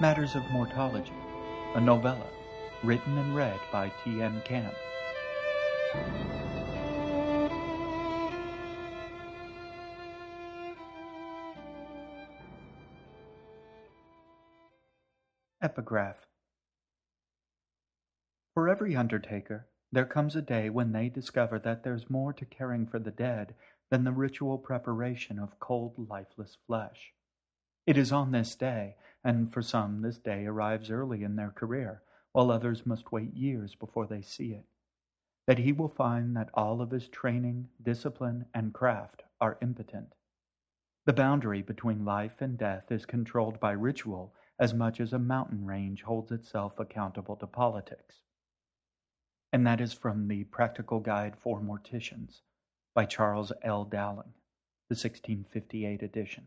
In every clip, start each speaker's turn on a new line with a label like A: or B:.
A: Matters of Mortology, a novella, written and read by T.N. Camp. Epigraph. For every undertaker, there comes a day when they discover that there's more to caring for the dead than the ritual preparation of cold, lifeless flesh. It is on this day, and for some this day arrives early in their career, while others must wait years before they see it, that he will find that all of his training, discipline, and craft are impotent. The boundary between life and death is controlled by ritual as much as a mountain range holds itself accountable to politics. And that is from the Practical Guide for Morticians by Charles L. Dowling, the 1658 edition.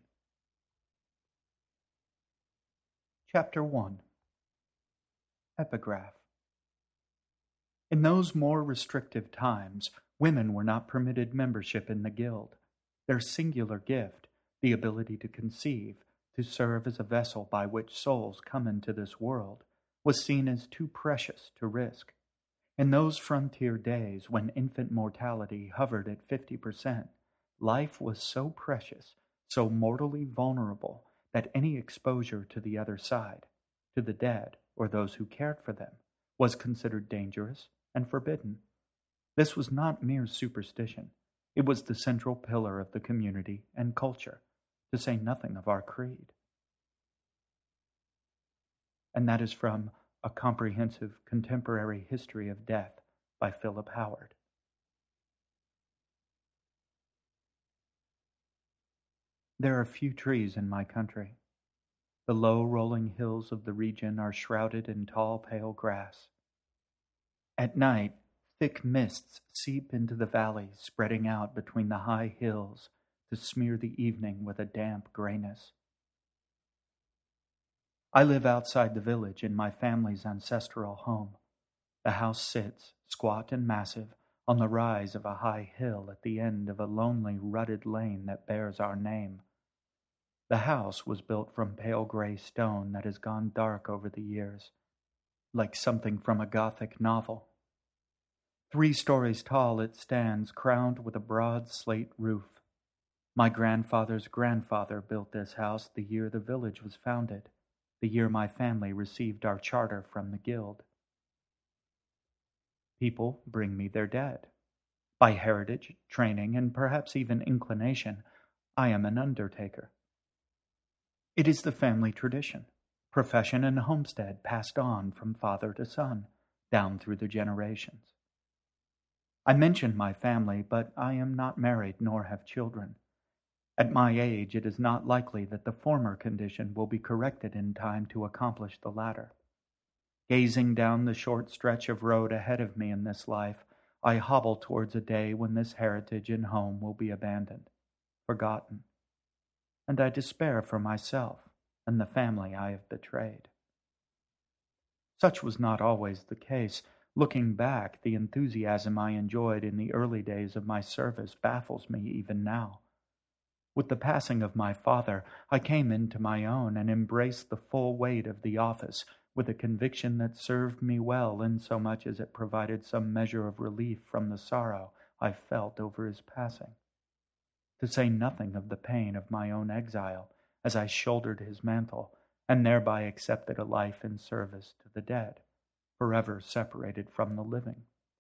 A: Chapter 1. Epigraph. In those more restrictive times, women were not permitted membership in the guild. Their singular gift, the ability to conceive, to serve as a vessel by which souls come into this world, was seen as too precious to risk. In those frontier days when infant mortality hovered at 50%, life was so precious, so mortally vulnerable, that any exposure to the other side, to the dead or those who cared for them, was considered dangerous and forbidden. This was not mere superstition. It was the central pillar of the community and culture, to say nothing of our creed. And that is from A Comprehensive Contemporary History of Death by Philip Howard. There are few trees in my country. The low rolling hills of the region are shrouded in tall pale grass. At night, thick mists seep into the valleys, spreading out between the high hills to smear the evening with a damp grayness. I live outside the village in my family's ancestral home. The house sits, squat and massive, on the rise of a high hill at the end of a lonely, rutted lane that bears our name. The house was built from pale gray stone that has gone dark over the years, like something from a Gothic novel. 3 stories tall it stands, crowned with a broad slate roof. My grandfather's grandfather built this house the year the village was founded, the year my family received our charter from the guild. People bring me their dead. By heritage, training, and perhaps even inclination, I am an undertaker. It is the family tradition, profession and homestead passed on from father to son, down through the generations. I mention my family, but I am not married nor have children. At my age, it is not likely that the former condition will be corrected in time to accomplish the latter. Gazing down the short stretch of road ahead of me in this life, I hobble towards a day when this heritage and home will be abandoned, forgotten. And I despair for myself and the family I have betrayed. Such was not always the case. Looking back, the enthusiasm I enjoyed in the early days of my service baffles me even now. With the passing of my father, I came into my own and embraced the full weight of the office with a conviction that served me well insomuch as it provided some measure of relief from the sorrow I felt over his passing. To say nothing of the pain of my own exile as I shouldered his mantle and thereby accepted a life in service to the dead, forever separated from the living.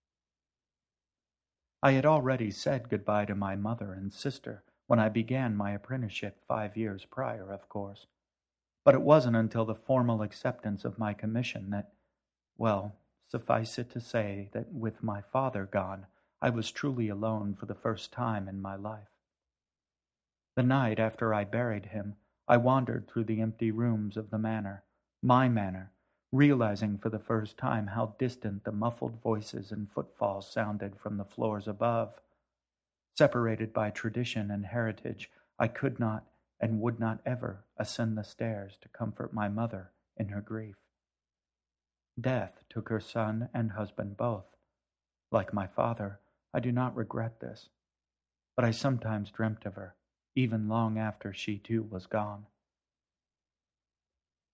A: I had already said goodbye to my mother and sister when I began my apprenticeship 5 years prior, of course. But it wasn't until the formal acceptance of my commission that, well, suffice it to say that with my father gone, I was truly alone for the first time in my life. The night after I buried him, I wandered through the empty rooms of the manor, my manor, realizing for the first time how distant the muffled voices and footfalls sounded from the floors above. Separated by tradition and heritage, I could not and would not ever ascend the stairs to comfort my mother in her grief. Death took her son and husband both. Like my father, I do not regret this, but I sometimes dreamt of her, even long after she too was gone.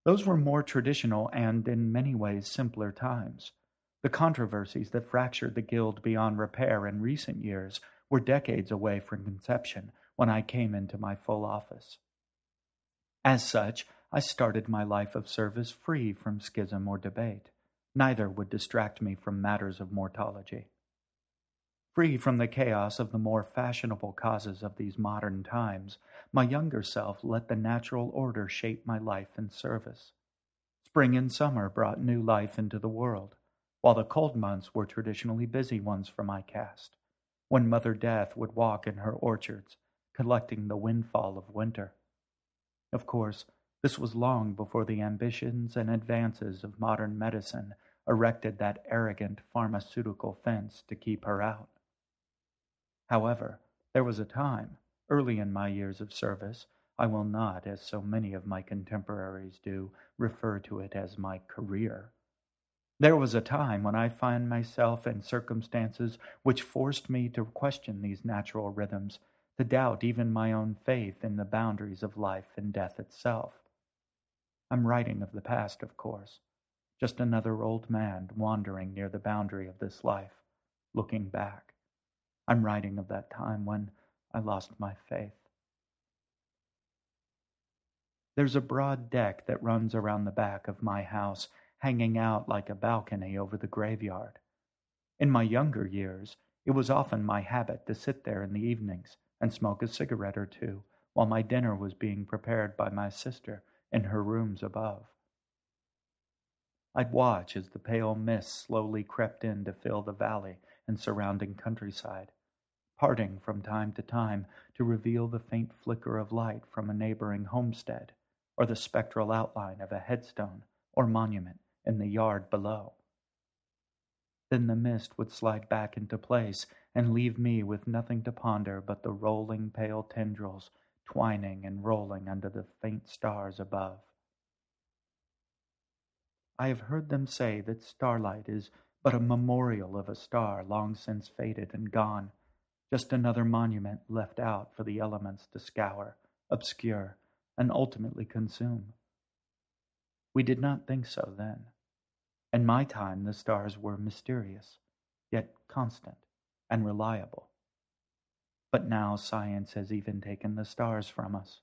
A: Those were more traditional and, in many ways, simpler times. The controversies that fractured the Guild beyond repair in recent years were decades away from conception when I came into my full office. As such, I started my life of service free from schism or debate. Neither would distract me from matters of mortology. Free from the chaos of the more fashionable causes of these modern times, my younger self let the natural order shape my life and service. Spring and summer brought new life into the world, while the cold months were traditionally busy ones for my caste, when Mother Death would walk in her orchards, collecting the windfall of winter. Of course, this was long before the ambitions and advances of modern medicine erected that arrogant pharmaceutical fence to keep her out. However, there was a time, early in my years of service, I will not, as so many of my contemporaries do, refer to it as my career. There was a time when I found myself in circumstances which forced me to question these natural rhythms, to doubt even my own faith in the boundaries of life and death itself. I'm writing of the past, of course, just another old man wandering near the boundary of this life, looking back. I'm writing of that time when I lost my faith. There's a broad deck that runs around the back of my house, hanging out like a balcony over the graveyard. In my younger years, it was often my habit to sit there in the evenings and smoke a cigarette or two while my dinner was being prepared by my sister in her rooms above. I'd watch as the pale mist slowly crept in to fill the valley and surrounding countryside, parting from time to time to reveal the faint flicker of light from a neighboring homestead or the spectral outline of a headstone or monument in the yard below. Then the mist would slide back into place and leave me with nothing to ponder but the rolling pale tendrils twining and rolling under the faint stars above. I have heard them say that starlight is but a memorial of a star long since faded and gone, just another monument left out for the elements to scour, obscure, and ultimately consume. We did not think so then. In my time, the stars were mysterious, yet constant and reliable. But now science has even taken the stars from us.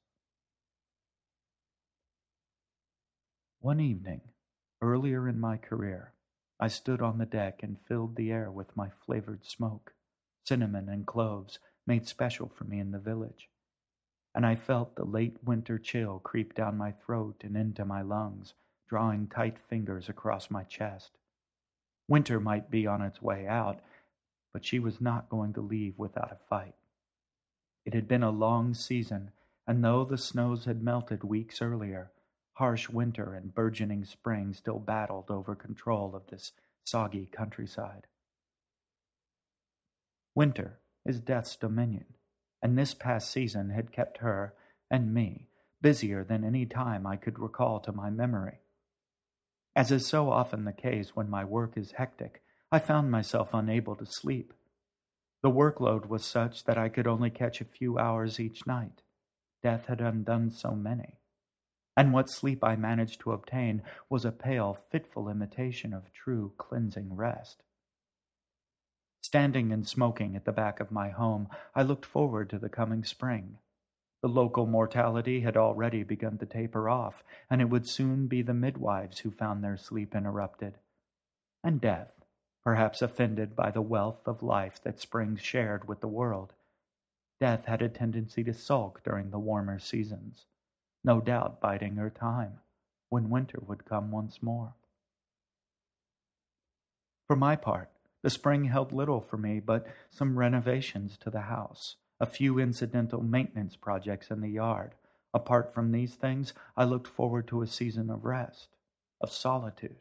A: One evening, earlier in my career, I stood on the deck and filled the air with my flavored smoke, cinnamon and cloves made special for me in the village, and I felt the late winter chill creep down my throat and into my lungs, drawing tight fingers across my chest. Winter might be on its way out, but she was not going to leave without a fight. It had been a long season, and though the snows had melted weeks earlier, harsh winter and burgeoning spring still battled over control of this soggy countryside. Winter is death's dominion, and this past season had kept her and me busier than any time I could recall to my memory. As is so often the case when my work is hectic, I found myself unable to sleep. The workload was such that I could only catch a few hours each night. Death had undone so many. And what sleep I managed to obtain was a pale, fitful imitation of true cleansing rest. Standing and smoking at the back of my home, I looked forward to the coming spring. The local mortality had already begun to taper off, and it would soon be the midwives who found their sleep interrupted. And death, perhaps offended by the wealth of life that spring shared with the world. Death had a tendency to sulk during the warmer seasons, no doubt biding her time, when winter would come once more. For my part, the spring held little for me but some renovations to the house, a few incidental maintenance projects in the yard. Apart from these things, I looked forward to a season of rest, of solitude.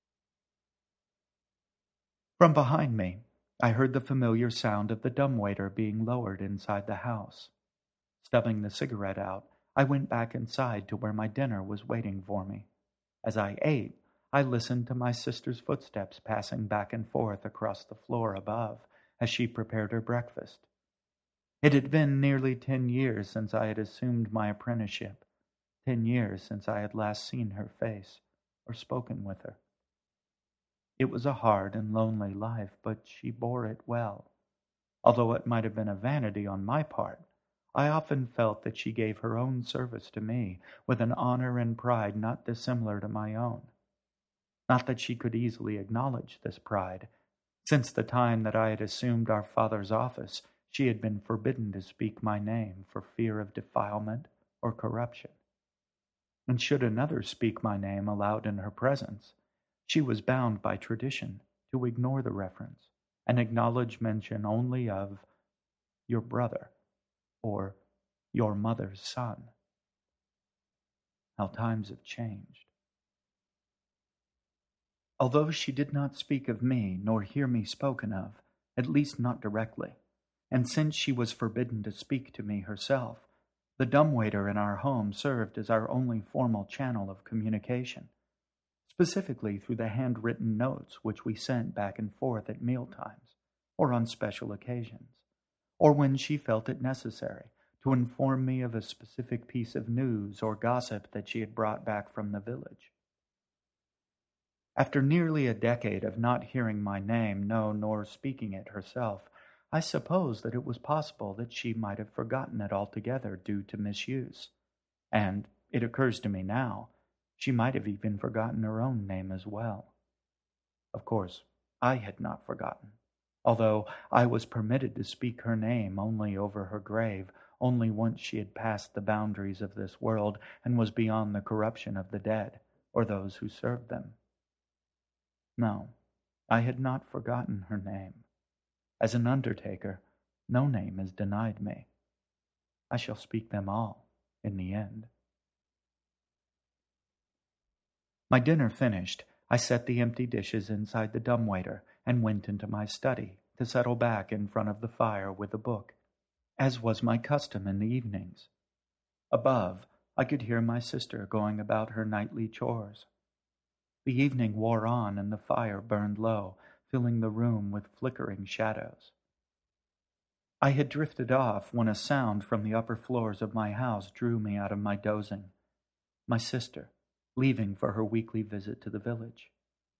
A: From behind me, I heard the familiar sound of the dumbwaiter being lowered inside the house. Stubbing the cigarette out, I went back inside to where my dinner was waiting for me. As I ate, I listened to my sister's footsteps passing back and forth across the floor above as she prepared her breakfast. It had been nearly 10 years since I had assumed my apprenticeship, 10 years since I had last seen her face or spoken with her. It was a hard and lonely life, but she bore it well. Although it might have been a vanity on my part, I often felt that she gave her own service to me with an honor and pride not dissimilar to my own. Not that she could easily acknowledge this pride. Since the time that I had assumed our father's office, she had been forbidden to speak my name for fear of defilement or corruption. And should another speak my name aloud in her presence, she was bound by tradition to ignore the reference and acknowledge mention only of your brother or your mother's son. How times have changed. Although she did not speak of me nor hear me spoken of, at least not directly, and since she was forbidden to speak to me herself, the dumbwaiter in our home served as our only formal channel of communication, specifically through the handwritten notes which we sent back and forth at mealtimes, or on special occasions, or when she felt it necessary to inform me of a specific piece of news or gossip that she had brought back from the village. After nearly a decade of not hearing my name, no, nor speaking it herself, I suppose that it was possible that she might have forgotten it altogether due to misuse. And, it occurs to me now, she might have even forgotten her own name as well. Of course, I had not forgotten, although I was permitted to speak her name only over her grave, only once she had passed the boundaries of this world and was beyond the corruption of the dead, or those who served them. No, I had not forgotten her name. As an undertaker, no name is denied me. I shall speak them all in the end. My dinner finished, I set the empty dishes inside the dumbwaiter and went into my study to settle back in front of the fire with a book, as was my custom in the evenings. Above, I could hear my sister going about her nightly chores. The evening wore on and the fire burned low, filling the room with flickering shadows. I had drifted off when a sound from the upper floors of my house drew me out of my dozing. My sister, leaving for her weekly visit to the village.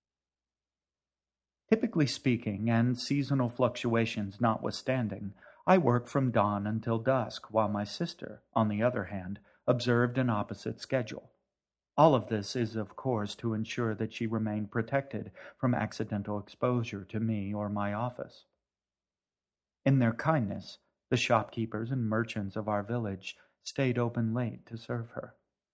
A: Typically speaking, and seasonal fluctuations notwithstanding, I worked from dawn until dusk, while my sister, on the other hand, observed an opposite schedule. All of this is, of course, to ensure that she remained protected from accidental exposure to me or my office. In their kindness, the shopkeepers and merchants of our village stayed open late to serve her.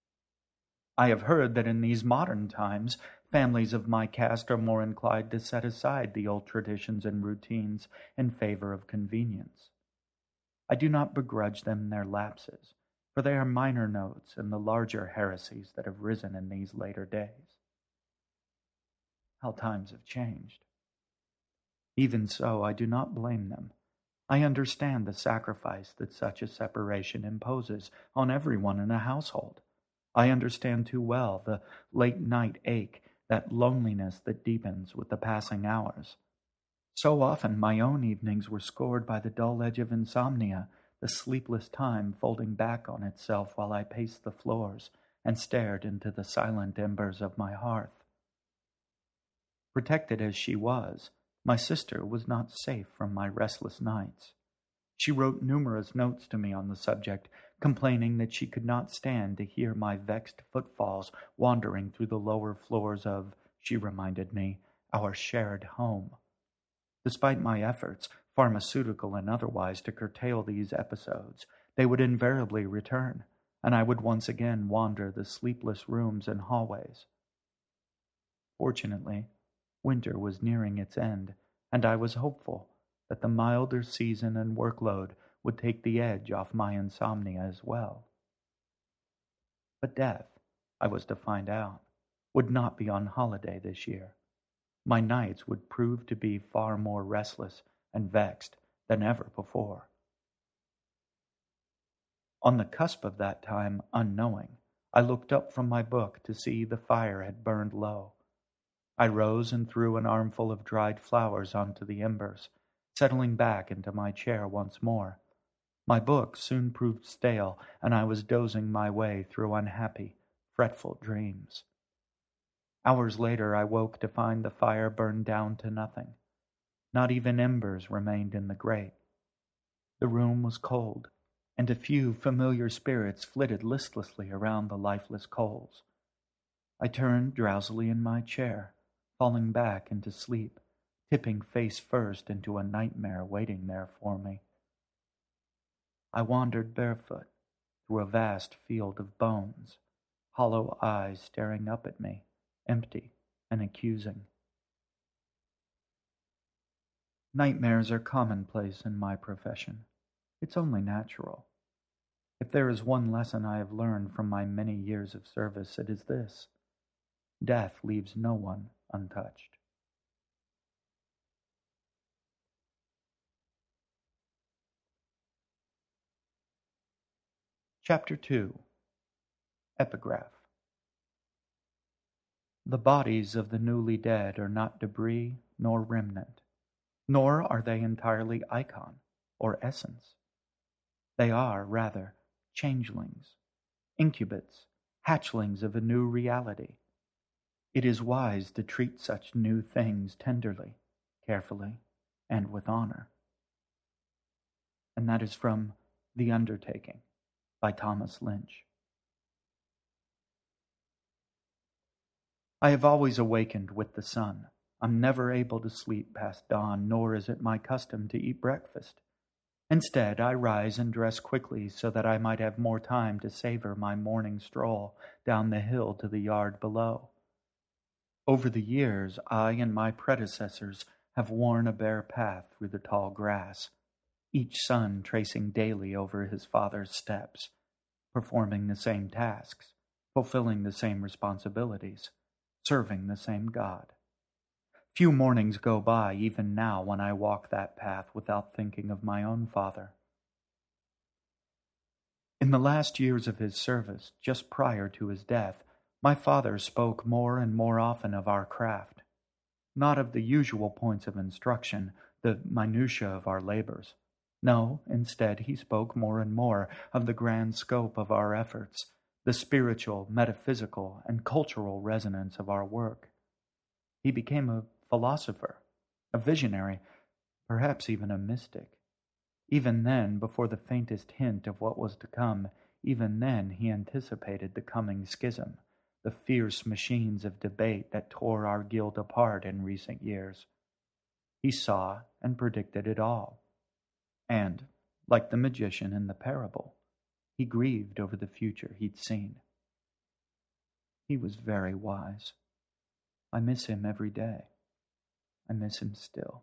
A: I have heard that in these modern times, families of my caste are more inclined to set aside the old traditions and routines in favor of convenience. I do not begrudge them their lapses, for they are minor notes in the larger heresies that have risen in these later days. How times have changed. Even so, I do not blame them. I understand the sacrifice that such a separation imposes on everyone in a household. I understand too well the late-night ache, that loneliness that deepens with the passing hours. So often my own evenings were scored by the dull edge of insomnia, the sleepless time folding back on itself while I paced the floors and stared into the silent embers of my hearth. Protected as she was, my sister was not safe from my restless nights. She wrote numerous notes to me on the subject, complaining that she could not stand to hear my vexed footfalls wandering through the lower floors of, she reminded me, our shared home. Despite my efforts, pharmaceutical and otherwise, to curtail these episodes, they would invariably return, and I would once again wander the sleepless rooms and hallways. Fortunately, winter was nearing its end, and I was hopeful that the milder season and workload would take the edge off my insomnia as well. But death, I was to find out, would not be on holiday this year. My nights would prove to be far more restless and vexed than ever before. On the cusp of that time, unknowing, I looked up from my book to see the fire had burned low. I rose and threw an armful of dried flowers onto the embers, settling back into my chair once more. My book soon proved stale, and I was dozing my way through unhappy, fretful dreams. Hours later I woke to find the fire burned down to nothing. Not even embers remained in the grate. The room was cold, and a few familiar spirits flitted listlessly around the lifeless coals. I turned drowsily in my chair, falling back into sleep, tipping face first into a nightmare waiting there for me. I wandered barefoot through a vast field of bones, hollow eyes staring up at me, empty and accusing. Nightmares are commonplace in my profession. It's only natural. If there is one lesson I have learned from my many years of service, it is this: death leaves no one untouched. Chapter 2. Epigraph. The bodies of the newly dead are not debris nor remnant, nor are they entirely icon or essence. They are, rather, changelings, incubants, hatchlings of a new reality. It is wise to treat such new things tenderly, carefully, and with honor. And that is from The Undertaking by Thomas Lynch. I have always awakened with the sun. I'm never able to sleep past dawn, nor is it my custom to eat breakfast. Instead, I rise and dress quickly so that I might have more time to savor my morning stroll down the hill to the yard below. Over the years, I and my predecessors have worn a bare path through the tall grass, each son tracing daily over his father's steps, performing the same tasks, fulfilling the same responsibilities, serving the same God. Few mornings go by, even now, when I walk that path without thinking of my own father. In the last years of his service, just prior to his death, my father spoke more and more often of our craft, not of the usual points of instruction, the minutiae of our labors. No, instead he spoke more and more of the grand scope of our efforts, the spiritual, metaphysical, and cultural resonance of our work. He became a philosopher, a visionary, perhaps even a mystic. Even then, before the faintest hint of what was to come, even then he anticipated the coming schism, the fierce machines of debate that tore our guild apart in recent years. He saw and predicted it all. And, like the magician in the parable, he grieved over the future he'd seen. He was very wise. I miss him every day. I miss him still.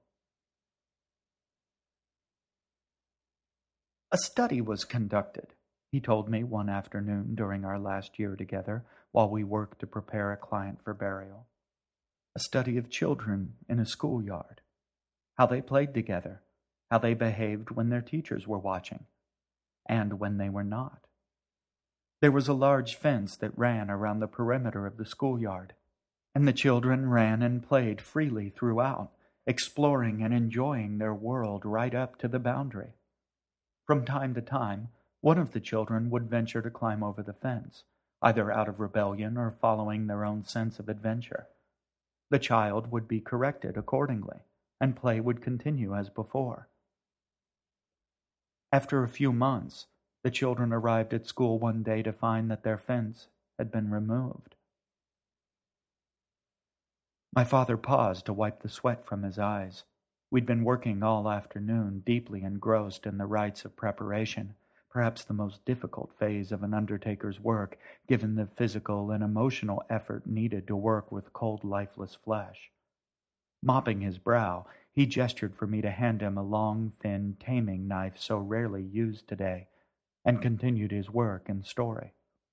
A: A study was conducted, he told me one afternoon during our last year together while we worked to prepare a client for burial. A study of children in a schoolyard, how they played together, how they behaved when their teachers were watching, and when they were not. There was a large fence that ran around the perimeter of the schoolyard, and the children ran and played freely throughout, exploring and enjoying their world right up to the boundary. From time to time, one of the children would venture to climb over the fence, either out of rebellion or following their own sense of adventure. The child would be corrected accordingly, and play would continue as before. After a few months, the children arrived at school one day to find that their fence had been removed. My father paused to wipe the sweat from his eyes. We'd been working all afternoon, deeply engrossed in the rites of preparation, perhaps the most difficult phase of an undertaker's work, given the physical and emotional effort needed to work with cold, lifeless flesh. Mopping his brow, he gestured for me to hand him a long, thin taming knife so rarely used today, and continued his work and story.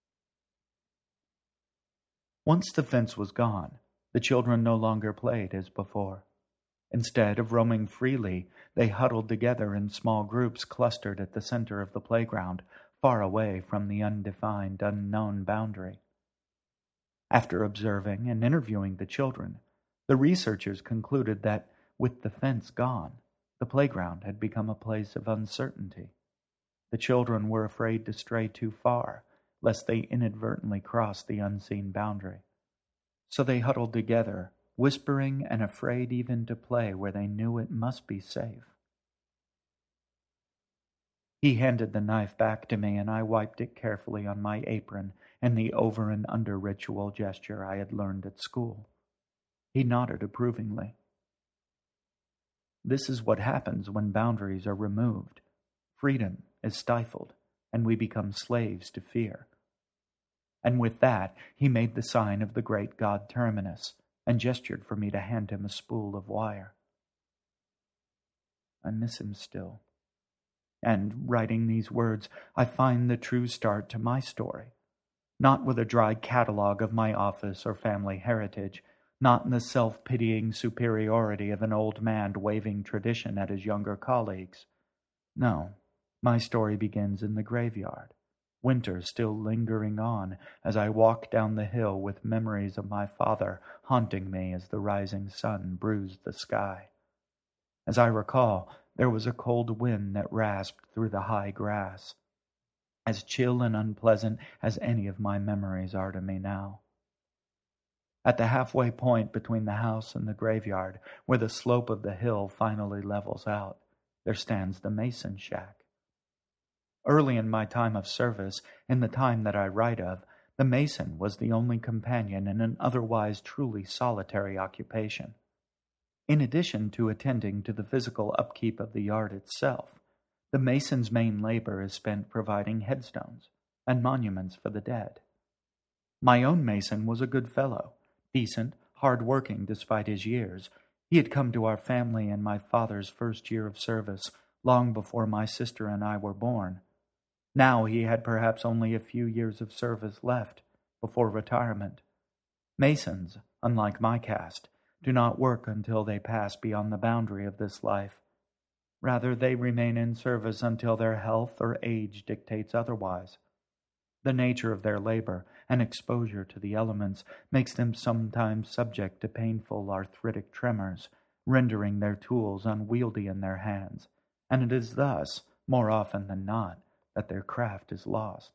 A: Once the fence was gone, the children no longer played as before. Instead of roaming freely, they huddled together in small groups clustered at the center of the playground, far away from the undefined, unknown boundary. After observing and interviewing the children, the researchers concluded that, with the fence gone, the playground had become a place of uncertainty. The children were afraid to stray too far, lest they inadvertently cross the unseen boundary. So they huddled together, whispering and afraid even to play where they knew it must be safe. He handed the knife back to me, and I wiped it carefully on my apron in the over and under ritual gesture I had learned at school. He nodded approvingly. This is what happens when boundaries are removed. Freedom is stifled, and we become slaves to fear. And with that, he made the sign of the great god Terminus, and gestured for me to hand him a spool of wire. I miss him still. And writing these words, I find the true start to my story. Not with a dry catalogue of my office or family heritage, not in the self-pitying superiority of an old man waving tradition at his younger colleagues. No, my story begins in the graveyard, winter still lingering on as I walk down the hill with memories of my father haunting me as the rising sun bruised the sky. As I recall, there was a cold wind that rasped through the high grass, as chill and unpleasant as any of my memories are to me now. At the halfway point between the house and the graveyard, where the slope of the hill finally levels out, there stands the Mason shack. Early in my time of service, in the time that I write of, the Mason was the only companion in an otherwise truly solitary occupation. In addition to attending to the physical upkeep of the yard itself, the Mason's main labor is spent providing headstones and monuments for the dead. My own Mason was a good fellow, decent, hard-working despite his years. He had come to our family in my father's first year of service, long before my sister and I were born. Now he had perhaps only a few years of service left before retirement. Masons, unlike my caste, do not work until they pass beyond the boundary of this life. Rather, they remain in service until their health or age dictates otherwise. The nature of their labor and exposure to the elements makes them sometimes subject to painful arthritic tremors, rendering their tools unwieldy in their hands, and it is thus, more often than not, that their craft is lost.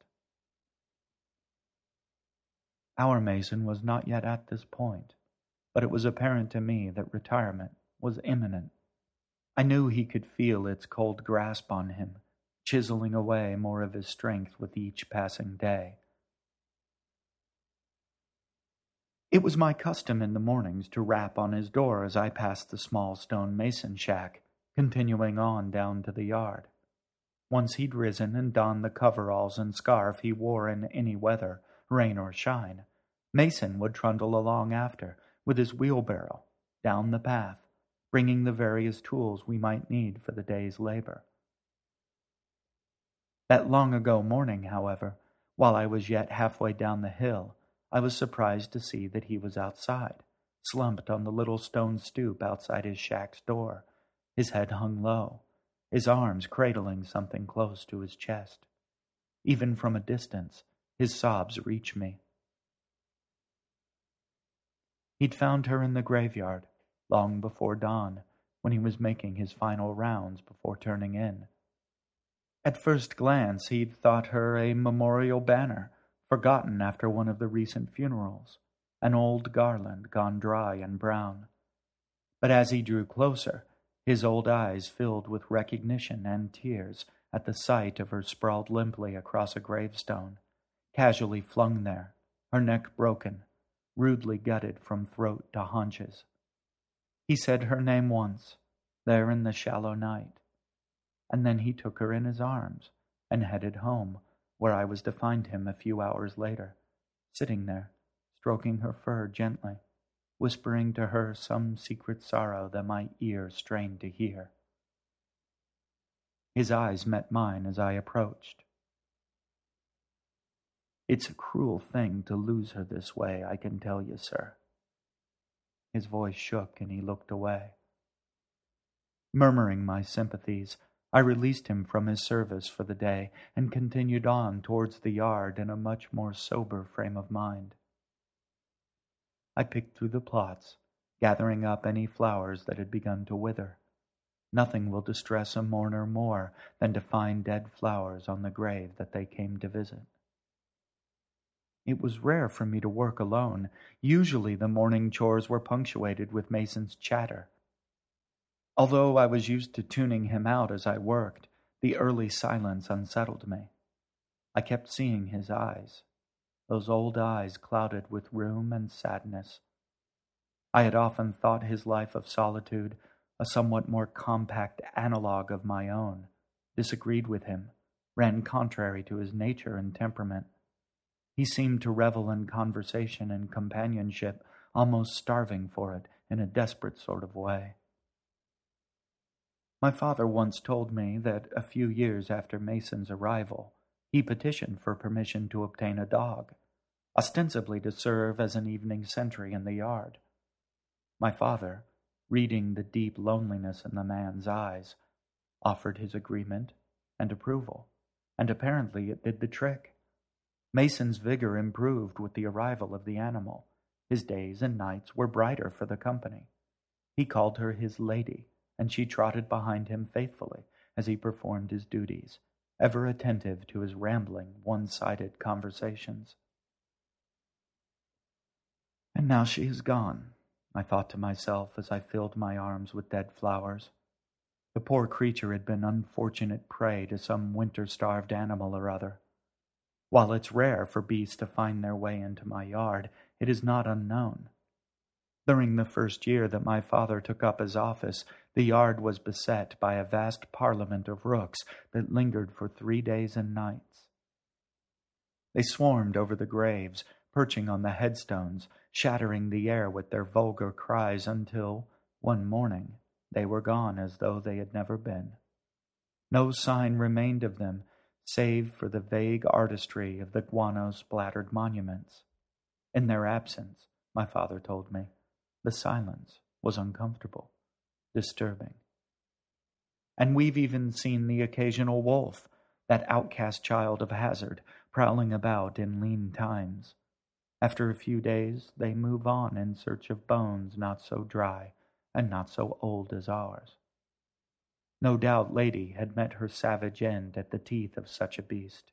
A: Our Mason was not yet at this point, but it was apparent to me that retirement was imminent. I knew he could feel its cold grasp on him, chiseling away more of his strength with each passing day. It was my custom in the mornings to rap on his door as I passed the small stone mason shack, continuing on down to the yard. Once he'd risen and donned the coveralls and scarf he wore in any weather, rain or shine, Mason would trundle along after, with his wheelbarrow, down the path, bringing the various tools we might need for the day's labor. That long-ago morning, however, while I was yet halfway down the hill, I was surprised to see that he was outside, slumped on the little stone stoop outside his shack's door, his head hung low, his arms cradling something close to his chest. Even from a distance, his sobs reached me. He'd found her in the graveyard, long before dawn, when he was making his final rounds before turning in. At first glance, he'd thought her a memorial banner, forgotten after one of the recent funerals, an old garland gone dry and brown. But as he drew closer, his old eyes filled with recognition and tears at the sight of her sprawled limply across a gravestone, casually flung there, her neck broken, rudely gutted from throat to haunches. He said her name once, there in the shallow night, and then he took her in his arms and headed home, where I was to find him a few hours later, sitting there, stroking her fur gently, whispering to her some secret sorrow that my ear strained to hear. His eyes met mine as I approached. "It's a cruel thing to lose her this way, I can tell you, sir." His voice shook and he looked away. Murmuring my sympathies, I released him from his service for the day and continued on towards the yard in a much more sober frame of mind. I picked through the plots, gathering up any flowers that had begun to wither. Nothing will distress a mourner more than to find dead flowers on the grave that they came to visit. It was rare for me to work alone. Usually the morning chores were punctuated with Mason's chatter. Although I was used to tuning him out as I worked, the early silence unsettled me. I kept seeing his eyes, those old eyes clouded with rheum and sadness. I had often thought his life of solitude a somewhat more compact analogue of my own, disagreed with him, ran contrary to his nature and temperament. He seemed to revel in conversation and companionship, almost starving for it in a desperate sort of way. My father once told me that a few years after Mason's arrival, he petitioned for permission to obtain a dog, ostensibly to serve as an evening sentry in the yard. My father, reading the deep loneliness in the man's eyes, offered his agreement and approval, and apparently it did the trick. Mason's vigor improved with the arrival of the animal. His days and nights were brighter for the company. He called her his lady, and she trotted behind him faithfully as he performed his duties, ever attentive to his rambling, one-sided conversations. And now she is gone, I thought to myself as I filled my arms with dead flowers. The poor creature had been unfortunate prey to some winter-starved animal or other. While it's rare for beasts to find their way into my yard, it is not unknown. During the first year that my father took up his office, the yard was beset by a vast parliament of rooks that lingered for 3 days and nights. They swarmed over the graves, perching on the headstones, shattering the air with their vulgar cries until, one morning, they were gone as though they had never been. No sign remained of them, save for the vague artistry of the guano-splattered monuments. In their absence, my father told me, the silence was uncomfortable, disturbing. And we've even seen the occasional wolf, that outcast child of hazard, prowling about in lean times. After a few days, they move on in search of bones not so dry and not so old as ours. No doubt Lady had met her savage end at the teeth of such a beast.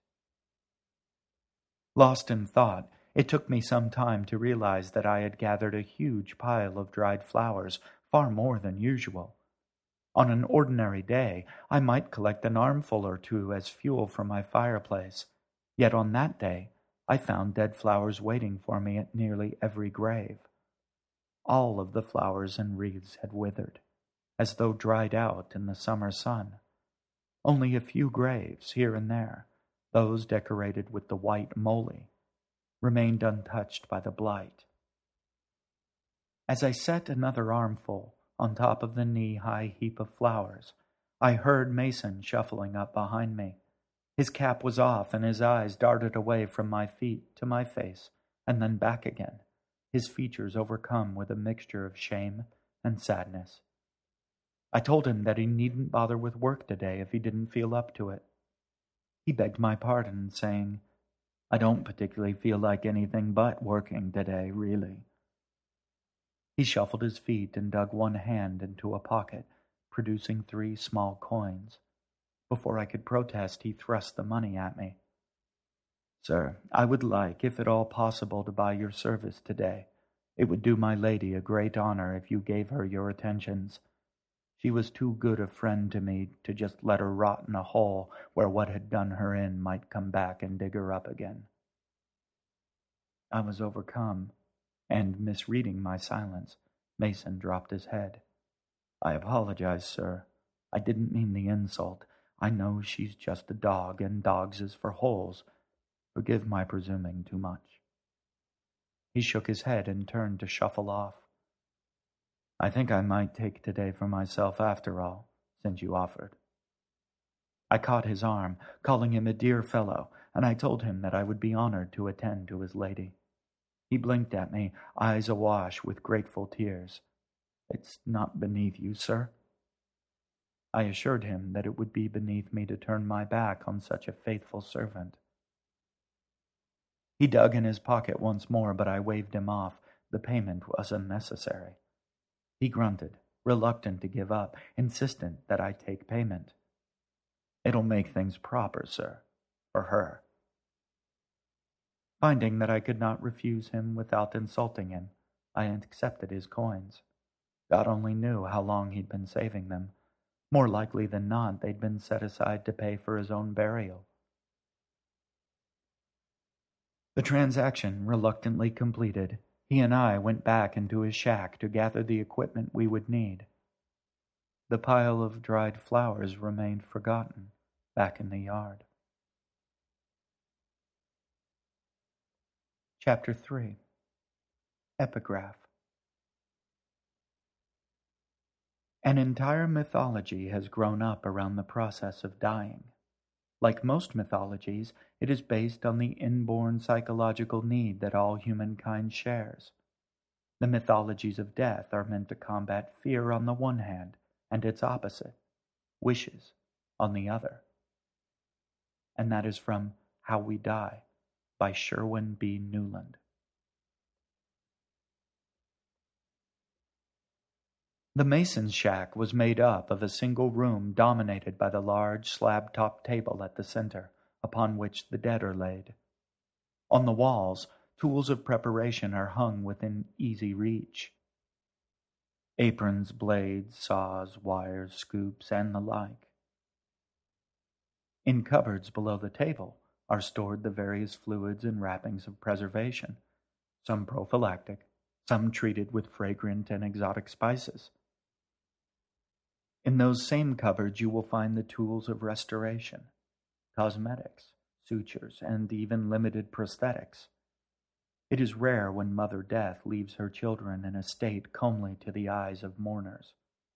A: Lost in thought, it took me some time to realize that I had gathered a huge pile of dried flowers, far more than usual. On an ordinary day, I might collect an armful or two as fuel for my fireplace, yet on that day, I found dead flowers waiting for me at nearly every grave. All of the flowers and wreaths had withered, as though dried out in the summer sun. Only a few graves, here and there, those decorated with the white moly, remained untouched by the blight. As I set another armful on top of the knee-high heap of flowers, I heard Mason shuffling up behind me. His cap was off, and his eyes darted away from my feet to my face, and then back again, his features overcome with a mixture of shame and sadness. I told him that he needn't bother with work today if he didn't feel up to it. He begged my pardon, saying, "I don't particularly feel like anything but working today, really." He shuffled his feet and dug one hand into a pocket, producing 3 small coins. Before I could protest, he thrust the money at me. "Sir, I would like, if at all possible, to buy your service today. It would do my lady a great honor if you gave her your attentions. She was too good a friend to me to just let her rot in a hole where what had done her in might come back and dig her up again." I was overcome, and misreading my silence, Mason dropped his head. "I apologize, sir. I didn't mean the insult. I know she's just a dog, and dogs is for holes. Forgive my presuming too much." He shook his head and turned to shuffle off. "I think I might take today for myself after all, since you offered." I caught his arm, calling him a dear fellow, and I told him that I would be honored to attend to his lady. He blinked at me, eyes awash with grateful tears. "It's not beneath you, sir." I assured him that it would be beneath me to turn my back on such a faithful servant. He dug in his pocket once more, but I waved him off. The payment was unnecessary. He grunted, reluctant to give up, insistent that I take payment. It'll make things proper, sir, for her. Finding that I could not refuse him without insulting him, I accepted his coins. God only knew how long he'd been saving them. More likely than not, they'd been set aside to pay for his own burial. The transaction reluctantly completed, he and I went back into his shack to gather the equipment we would need. The pile of dried flowers remained forgotten back in the yard. Chapter 3. Epigraph. An entire mythology has grown up around the process of dying. Like most mythologies, it is based on the inborn psychological need that all humankind shares. The mythologies of death are meant to combat fear on the one hand, and its opposite, wishes, on the other. And that is from How We Die by Sherwin B. Newland. The mason's shack was made up of a single room dominated by the large slab-topped table at the center, upon which the dead are laid. On the walls, tools of preparation are hung within easy reach. Aprons, blades, saws, wires, scoops, and the like. In cupboards below the table are stored the various fluids and wrappings of preservation, some prophylactic, some treated with fragrant and exotic spices. In those same cupboards you will find the tools of restoration, cosmetics, sutures, and even limited prosthetics. It is rare when Mother Death leaves her children in a state comely to the eyes of mourners.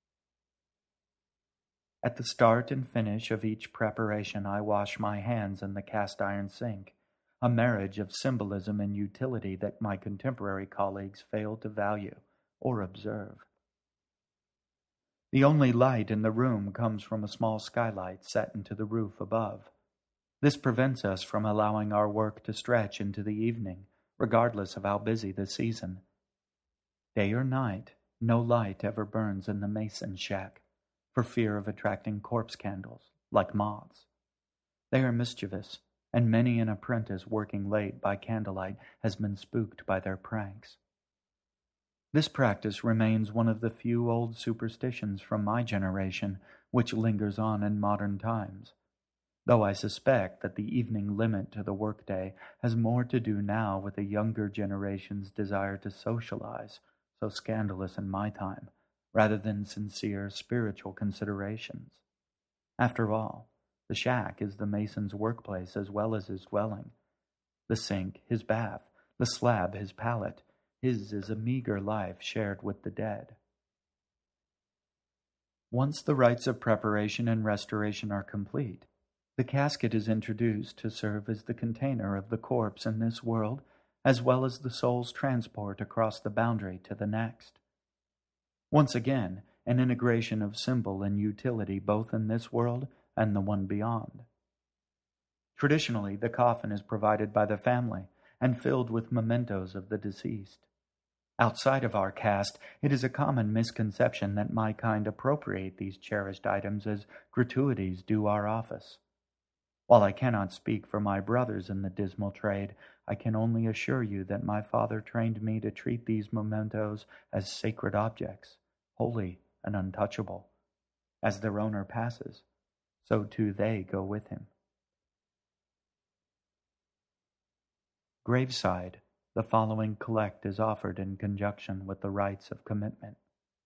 A: At the start and finish of each preparation I wash my hands in the cast-iron sink, a marriage of symbolism and utility that my contemporary colleagues fail to value or observe. The only light in the room comes from a small skylight set into the roof above. This prevents us from allowing our work to stretch into the evening, regardless of how busy the season. Day or night, no light ever burns in the mason's shack, for fear of attracting corpse candles, like moths. They are mischievous, and many an apprentice working late by candlelight has been spooked by their pranks. This practice remains one of the few old superstitions from my generation which lingers on in modern times, though I suspect that the evening limit to the workday has more to do now with the younger generation's desire to socialize, so scandalous in my time, rather than sincere spiritual considerations. After all, the shack is the mason's workplace as well as his dwelling. The sink, his bath, the slab, his pallet. His is a meager life shared with the dead. Once the rites of preparation and restoration are complete, the casket is introduced to serve as the container of the corpse in this world, as well as the soul's transport across the boundary to the next. Once again, an integration of symbol and utility both in this world and the one beyond. Traditionally, the coffin is provided by the family and filled with mementos of the deceased. Outside of our caste, it is a common misconception that my kind appropriate these cherished items as gratuities do our office. While I cannot speak for my brothers in the dismal trade, I can only assure you that my father trained me to treat these mementos as sacred objects, holy and untouchable. As their owner passes, so too they go with him. Graveside, the following collect is offered in conjunction with the rites of commitment.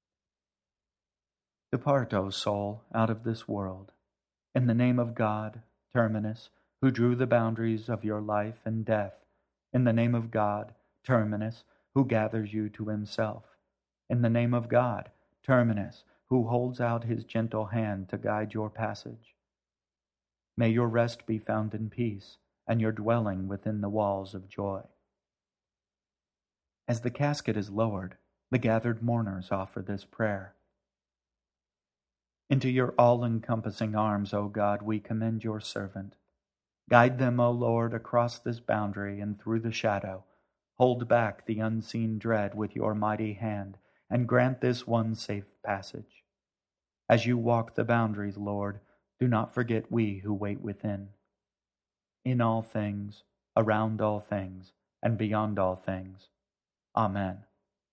A: Depart, O soul, out of this world, in the name of God, Terminus, who drew the boundaries of your life and death, in the name of God, Terminus, who gathers you to himself, in the name of God, Terminus, who holds out his gentle hand to guide your passage. May your rest be found in peace, and your dwelling within the walls of joy. As the casket is lowered, the gathered mourners offer this prayer. Into your all-encompassing arms, O God, we commend your servant. Guide them, O Lord, across this boundary and through the shadow. Hold back the unseen dread with your mighty hand, and grant this one safe passage. As you walk the boundaries, Lord, do not forget we who wait within. In all things, around all things, and beyond all things. Amen.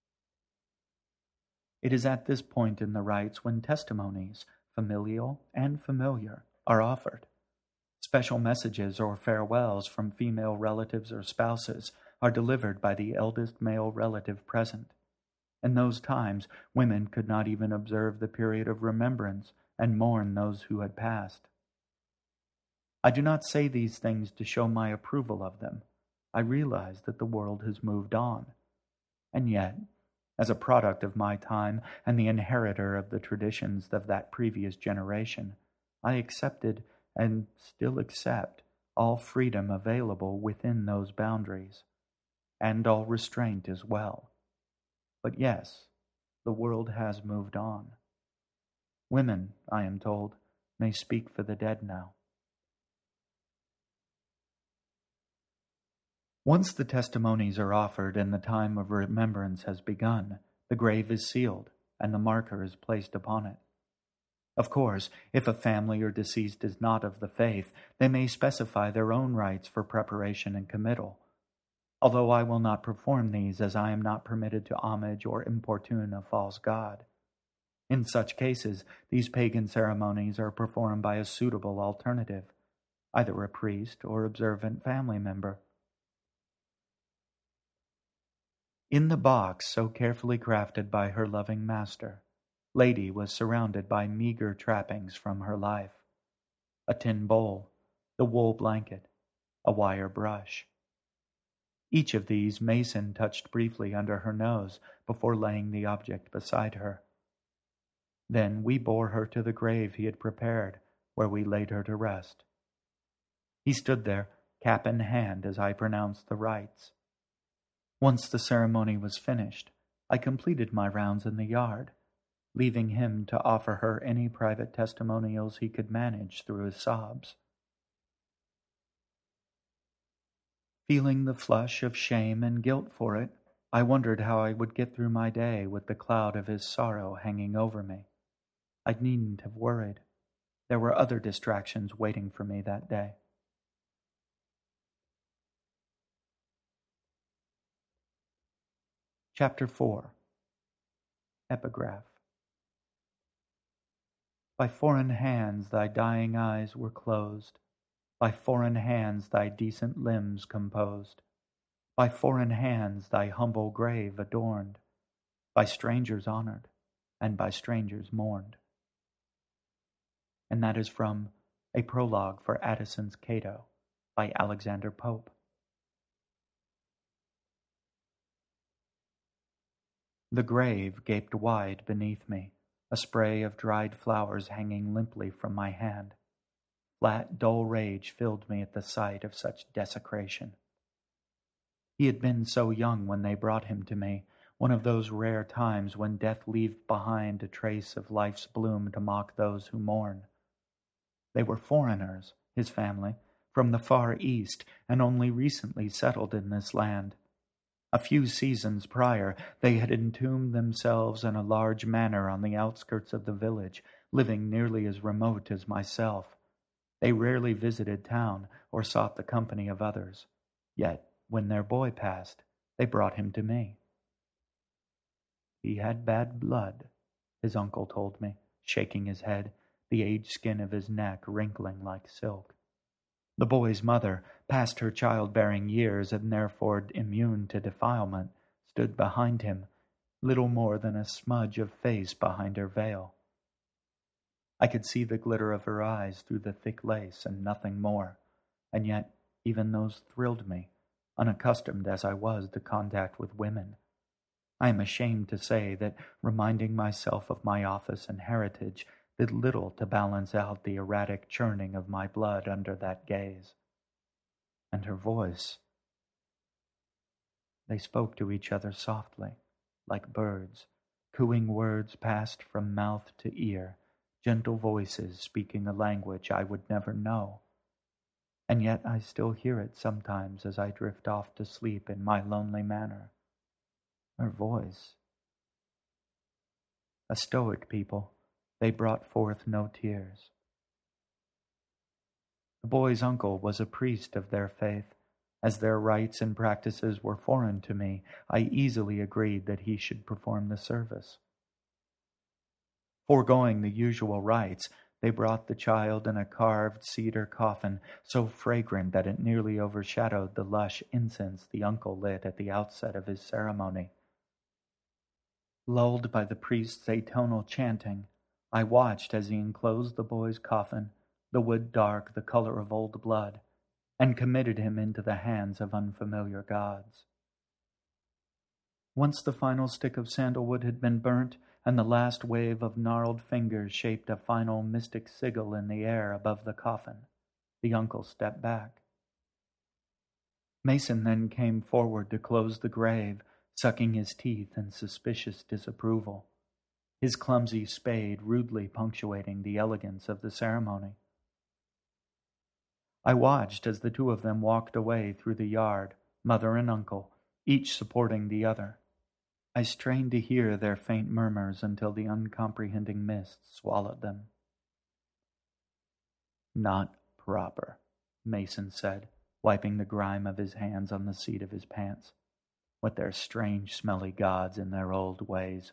A: It is at this point in the rites when testimonies, familial and familiar, are offered. Special messages or farewells from female relatives or spouses are delivered by the eldest male relative present. In those times, women could not even observe the period of remembrance and mourn those who had passed. I do not say these things to show my approval of them. I realize that the world has moved on. And yet, as a product of my time and the inheritor of the traditions of that previous generation, I accepted and still accept all freedom available within those boundaries, and all restraint as well. But yes, the world has moved on. Women, I am told, may speak for the dead now. Once the testimonies are offered and the time of remembrance has begun, the grave is sealed and the marker is placed upon it. Of course, if a family or deceased is not of the faith, they may specify their own rites for preparation and committal, although I will not perform these as I am not permitted to homage or importune a false god. In such cases, these pagan ceremonies are performed by a suitable alternative, either a priest or observant family member. In the box so carefully crafted by her loving master, Lady was surrounded by meager trappings from her life: a tin bowl, the wool blanket, a wire brush. Each of these Mason touched briefly under her nose before laying the object beside her. Then we bore her to the grave he had prepared, where we laid her to rest. He stood there, cap in hand, as I pronounced the rites. Once the ceremony was finished, I completed my rounds in the yard, leaving him to offer her any private testimonials he could manage through his sobs. Feeling the flush of shame and guilt for it, I wondered how I would get through my day with the cloud of his sorrow hanging over me. I needn't have worried. There were other distractions waiting for me that day. Chapter 4. Epigraph. By foreign hands thy dying eyes were closed, by foreign hands thy decent limbs composed, by foreign hands thy humble grave adorned, by strangers honored, and by strangers mourned. And that is from A Prologue for Addison's Cato by Alexander Pope. The grave gaped wide beneath me, a spray of dried flowers hanging limply from my hand. Flat, dull rage filled me at the sight of such desecration. He had been so young when they brought him to me, one of those rare times when death leaves behind a trace of life's bloom to mock those who mourn. They were foreigners, his family, from the far east, and only recently settled in this land. A few seasons prior, they had entombed themselves in a large manor on the outskirts of the village, living nearly as remote as myself. They rarely visited town or sought the company of others. Yet, when their boy passed, they brought him to me. He had bad blood, his uncle told me, shaking his head, the aged skin of his neck wrinkling like silk. The boy's mother, past her childbearing years and therefore immune to defilement, stood behind him, little more than a smudge of face behind her veil. I could see the glitter of her eyes through the thick lace and nothing more, and yet even those thrilled me, unaccustomed as I was to contact with women. I am ashamed to say that, reminding myself of my office and heritage, did little to balance out the erratic churning of my blood under that gaze. And her voice. They spoke to each other softly, like birds, cooing words passed from mouth to ear, gentle voices speaking a language I would never know. And yet I still hear it sometimes as I drift off to sleep in my lonely manor. Her voice. A stoic people, they brought forth no tears. The boy's uncle was a priest of their faith. As their rites and practices were foreign to me, I easily agreed that he should perform the service. Foregoing the usual rites, they brought the child in a carved cedar coffin so fragrant that it nearly overshadowed the lush incense the uncle lit at the outset of his ceremony. Lulled by the priest's atonal chanting, I watched as he enclosed the boy's coffin, the wood dark the color of old blood, and committed him into the hands of unfamiliar gods. Once the final stick of sandalwood had been burnt, and the last wave of gnarled fingers shaped a final mystic sigil in the air above the coffin, the uncle stepped back. Mason then came forward to close the grave, sucking his teeth in suspicious disapproval, his clumsy spade rudely punctuating the elegance of the ceremony. I watched as the two of them walked away through the yard, mother and uncle, each supporting the other. I strained to hear their faint murmurs until the uncomprehending mist swallowed them. "Not proper," Mason said, wiping the grime of his hands on the seat of his pants, "with their strange, smelly gods and their old ways."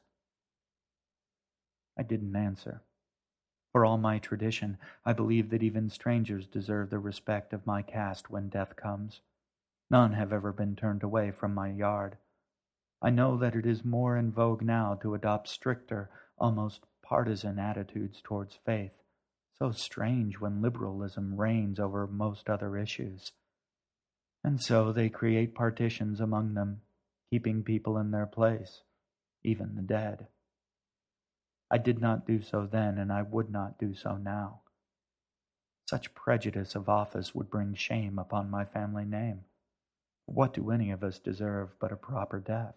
A: I didn't answer. For all my tradition, I believe that even strangers deserve the respect of my caste when death comes. None have ever been turned away from my yard. I know that it is more in vogue now to adopt stricter, almost partisan attitudes towards faith, so strange when liberalism reigns over most other issues. And so they create partitions among them, keeping people in their place, even the dead. I did not do so then, and I would not do so now. Such prejudice of office would bring shame upon my family name. What do any of us deserve but a proper death?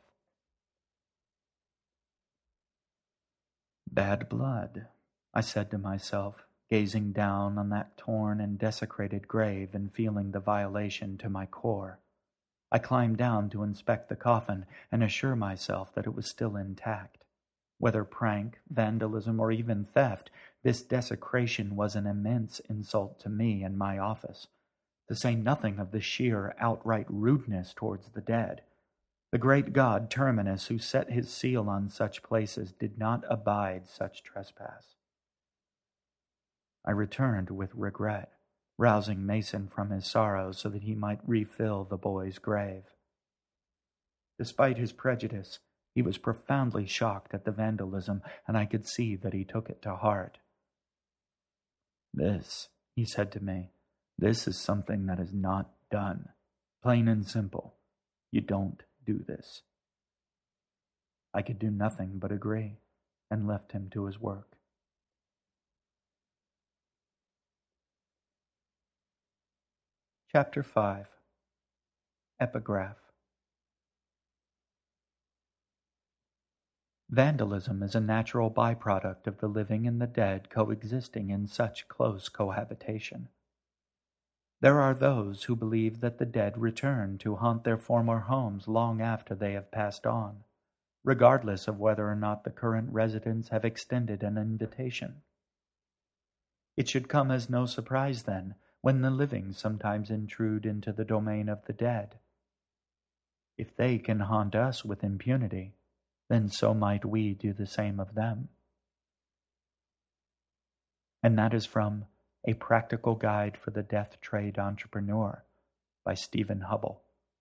A: Bad blood, I said to myself, gazing down on that torn and desecrated grave and feeling the violation to my core. I climbed down to inspect the coffin and assure myself that it was still intact. Whether prank, vandalism, or even theft, this desecration was an immense insult to me and my office, to say nothing of the sheer, outright rudeness towards the dead. The great god Terminus, who set his seal on such places, did not abide such trespass. I returned with regret, rousing Mason from his sorrow so that he might refill the boy's grave. Despite his prejudice, he was profoundly shocked at the vandalism, and I could see that he took it to heart. "This," he said to me, "this is something that is not done. Plain and simple. You don't do this." I could do nothing but agree, and left him to his work. Chapter 5. Epigraph. Vandalism is a natural byproduct of the living and the dead coexisting in such close cohabitation. There are those who believe that the dead return to haunt their former homes long after they have passed on, regardless of whether or not the current residents have extended an invitation. It should come as no surprise, then, when the living sometimes intrude into the domain of the dead. If they can haunt us with impunity, then so might we do the same of them. And that is from A Practical Guide for the Death Trade Entrepreneur by Stephen Hubble.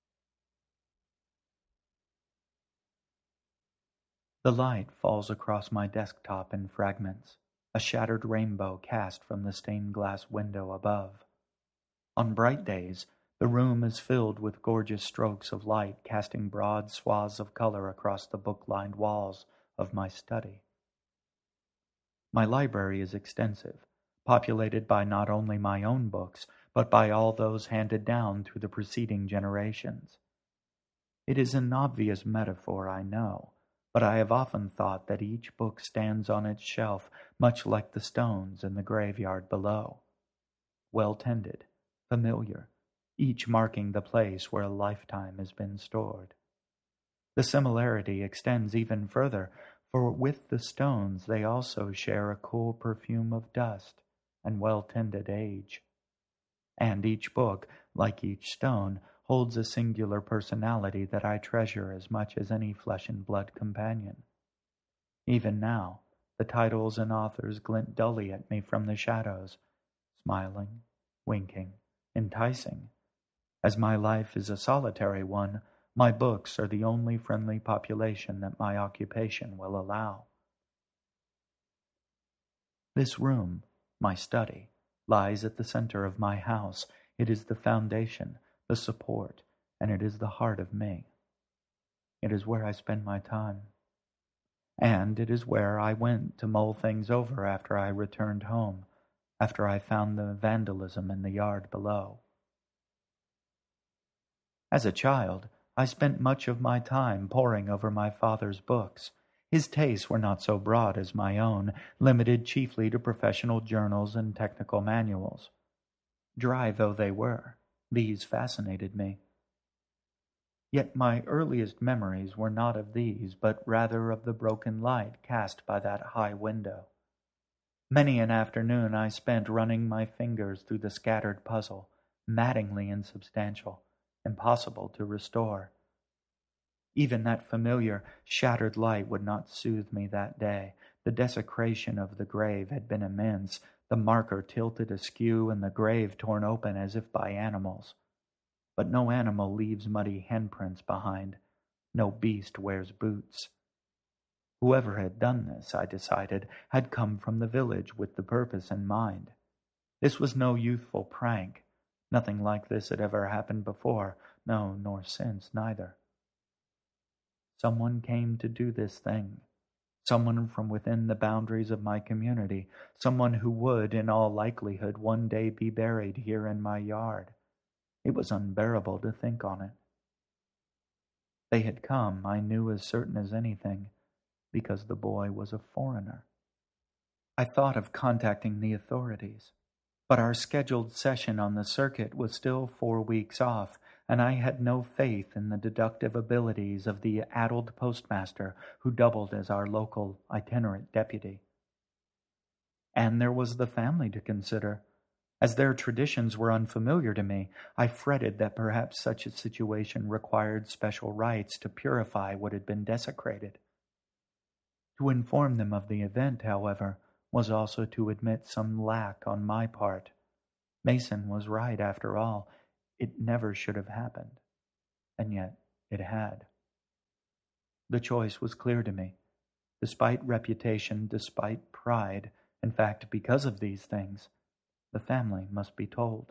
A: The light falls across my desktop in fragments, a shattered rainbow cast from the stained glass window above. On bright days, the room is filled with gorgeous strokes of light casting broad swaths of color across the book-lined walls of my study. My library is extensive, populated by not only my own books, but by all those handed down through the preceding generations. It is an obvious metaphor, I know, but I have often thought that each book stands on its shelf much like the stones in the graveyard below, well tended, familiar, each marking the place where a lifetime has been stored. The similarity extends even further, for with the stones they also share a cool perfume of dust and well-tended age. And each book, like each stone, holds a singular personality that I treasure as much as any flesh-and-blood companion. Even now, the titles and authors glint dully at me from the shadows, smiling, winking, enticing. As my life is a solitary one, my books are the only friendly population that my occupation will allow. This room, my study, lies at the center of my house. It is the foundation, the support, and it is the heart of me. It is where I spend my time. And it is where I went to mull things over after I returned home, after I found the vandalism in the yard below. As a child, I spent much of my time poring over my father's books. His tastes were not so broad as my own, limited chiefly to professional journals and technical manuals. Dry though they were, these fascinated me. Yet my earliest memories were not of these, but rather of the broken light cast by that high window. Many an afternoon I spent running my fingers through the scattered puzzle, maddeningly insubstantial, impossible to restore. Even that familiar, shattered light would not soothe me that day. The desecration of the grave had been immense, the marker tilted askew and the grave torn open as if by animals. But no animal leaves muddy handprints behind. No beast wears boots. Whoever had done this, I decided, had come from the village with the purpose in mind. This was no youthful prank. Nothing like this had ever happened before, no, nor since, neither. Someone came to do this thing. Someone from within the boundaries of my community. Someone who would, in all likelihood, one day be buried here in my yard. It was unbearable to think on it. They had come, I knew as certain as anything, because the boy was a foreigner. I thought of contacting the authorities, but our scheduled session on the circuit was still 4 weeks off, and I had no faith in the deductive abilities of the addled postmaster who doubled as our local itinerant deputy. And there was the family to consider. As their traditions were unfamiliar to me, I fretted that perhaps such a situation required special rites to purify what had been desecrated. To inform them of the event, however, was also to admit some lack on my part. Mason was right, after all. It never should have happened, and yet it had. The choice was clear to me. Despite reputation, despite pride, in fact, because of these things, the family must be told.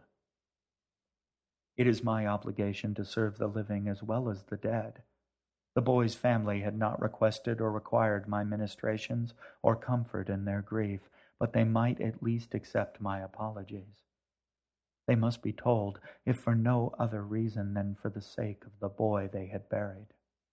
A: It is my obligation to serve the living as well as the dead. The boy's family had not requested or required my ministrations or comfort in their grief, but they might at least accept my apologies. They must be told, if for no other reason than for the sake of the boy they had buried.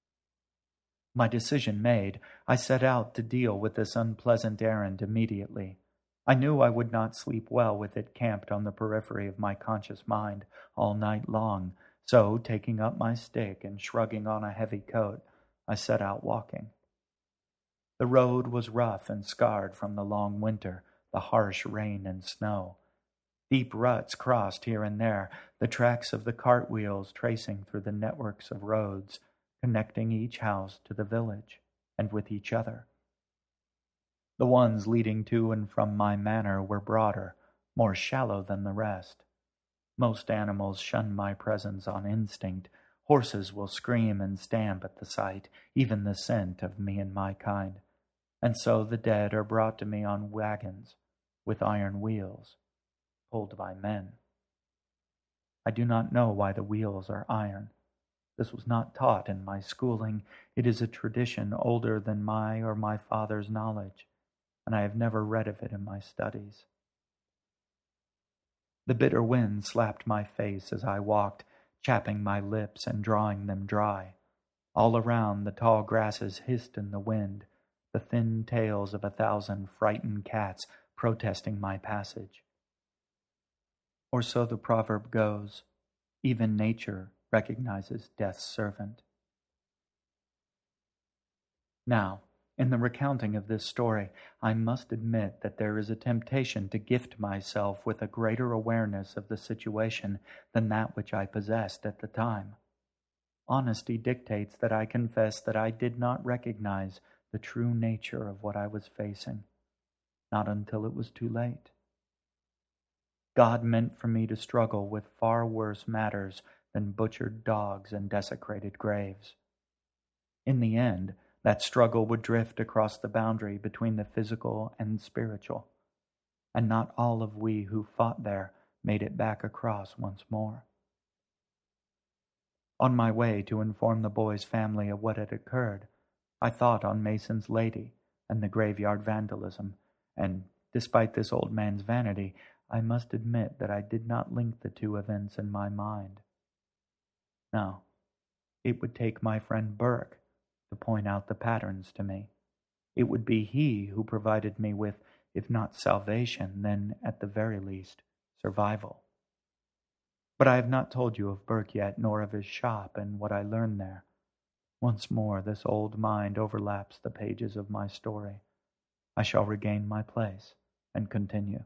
A: My decision made, I set out to deal with this unpleasant errand immediately. I knew I would not sleep well with it camped on the periphery of my conscious mind all night long, so, taking up my stick and shrugging on a heavy coat, I set out walking. The road was rough and scarred from the long winter, the harsh rain and snow. Deep ruts crossed here and there, the tracks of the cartwheels tracing through the networks of roads, connecting each house to the village, and with each other. The ones leading to and from my manor were broader, more shallow than the rest. Most animals shun my presence on instinct. Horses will scream and stamp at the sight, even the scent of me and my kind. And so the dead are brought to me on wagons, with iron wheels, pulled by men. I do not know why the wheels are iron. This was not taught in my schooling. It is a tradition older than my or my father's knowledge, and I have never read of it in my studies. The bitter wind slapped my face as I walked, chapping my lips and drawing them dry. All around, the tall grasses hissed in the wind, the thin tails of 1,000 frightened cats protesting my passage. Or so the proverb goes, even nature recognizes death's servant. Now, In the recounting of this story, I must admit that there is a temptation to gift myself with a greater awareness of the situation than that which I possessed at the time. Honesty dictates that I confess that I did not recognize the true nature of what I was facing, not until it was too late. God meant for me to struggle with far worse matters than butchered dogs and desecrated graves. In the end, that struggle would drift across the boundary between the physical and spiritual, and not all of we who fought there made it back across once more. On my way to inform the boy's family of what had occurred, I thought on Mason's lady and the graveyard vandalism, and despite this old man's vanity, I must admit that I did not link the two events in my mind. No, it would take my friend Burke to point out the patterns to me. It would be he who provided me with, if not salvation, then at the very least, survival. But I have not told you of Burke yet, nor of his shop and what I learned there. Once more this old mind overlaps the pages of my story. I shall regain my place and continue.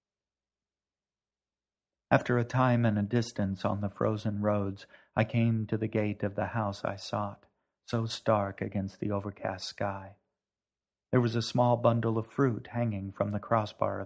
A: After a time and a distance on the frozen roads, I came to the gate of the house I sought, so stark against the overcast sky. There was a small bundle of fruit hanging from the crossbar of